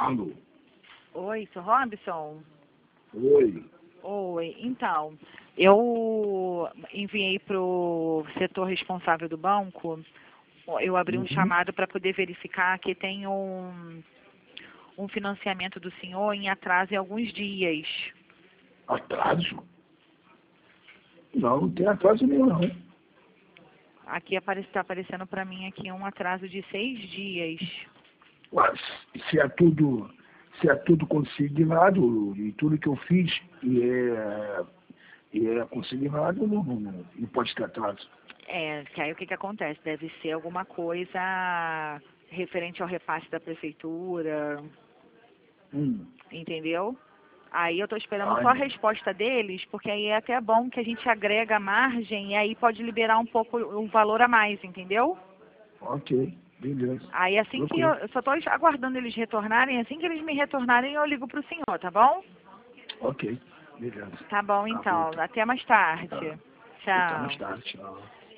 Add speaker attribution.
Speaker 1: Alô?
Speaker 2: Oi, sou Robson?
Speaker 1: Oi.
Speaker 2: Oi, então, eu enviei para o setor responsável do banco, eu abri um
Speaker 1: Uhum.
Speaker 2: chamado para poder verificar que tem um financiamento do senhor em atraso em alguns dias.
Speaker 1: Atraso? Não, não tem atraso nenhum, não.
Speaker 2: Aqui está aparecendo para mim aqui um atraso de 6 dias.
Speaker 1: Mas se é tudo consignado e tudo que eu fiz e é consignado, não pode ter atraso.
Speaker 2: Que aí o que que acontece? Deve ser alguma coisa referente ao repasse da prefeitura,
Speaker 1: Hum.
Speaker 2: entendeu? Aí eu estou esperando
Speaker 1: Ai,
Speaker 2: só a resposta deles, porque aí é até bom que a gente agrega a margem e aí pode liberar um pouco um valor a mais, entendeu?
Speaker 1: ok, beleza.
Speaker 2: Aí assim que
Speaker 1: Tranquilo.
Speaker 2: eu só estou aguardando eles retornarem, assim que eles me retornarem eu ligo para o senhor, tá bom?
Speaker 1: Ok, beleza.
Speaker 2: Tá bom
Speaker 1: Tá bom,
Speaker 2: então,
Speaker 1: então.
Speaker 2: até mais tarde.
Speaker 1: Tá. Até mais
Speaker 2: Tchau.
Speaker 1: tarde. Tchau.